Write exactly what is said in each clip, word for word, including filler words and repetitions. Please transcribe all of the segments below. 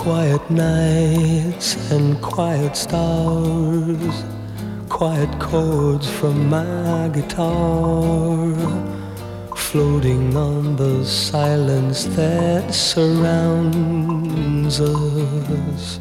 Quiet nights and quiet stars, quiet chords from my guitar, floating on the silence that surrounds us.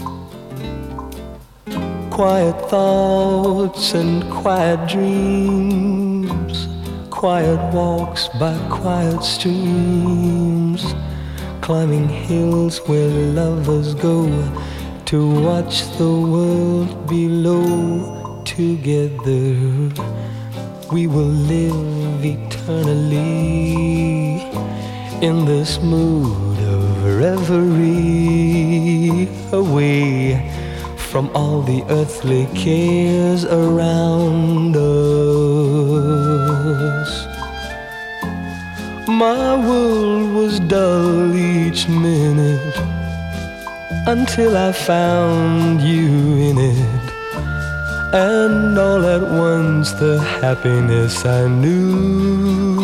Quiet thoughts and quiet dreams, quiet walks by quiet streams, climbing hills where lovers go to watch the world below. Together we will live eternally in this mood of reverie, away from all the earthly cares around us. My world was dull each minute until I found you in it, and all at once the happiness I knew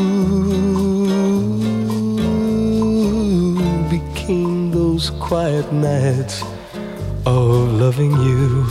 became those quiet nights of loving you.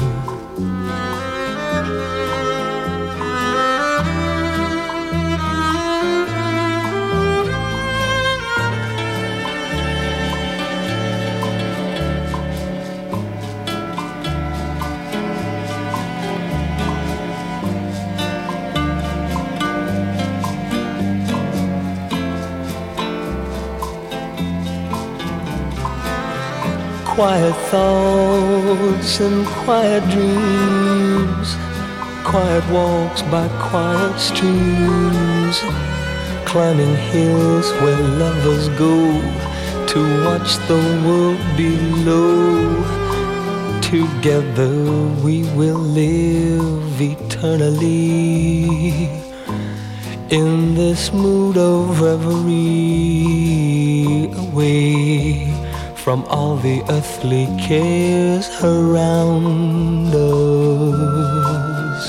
Quiet thoughts and quiet dreams, quiet walks by quiet streams, climbing hills where lovers go to watch the world below. Together we will live eternally in this mood of reverie, away from all the earthly cares around us.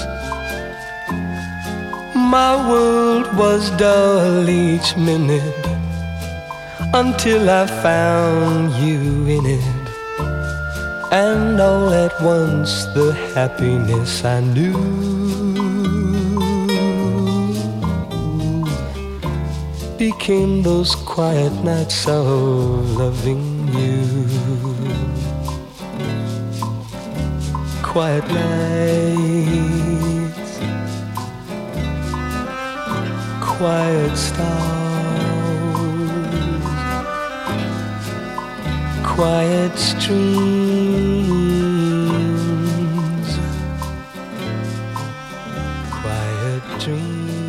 My world was dull each minute until I found you in it, and all at once the happiness I knew became those quiet nights of loving you. Quiet nights, quiet stars, quiet streams, quiet dreams.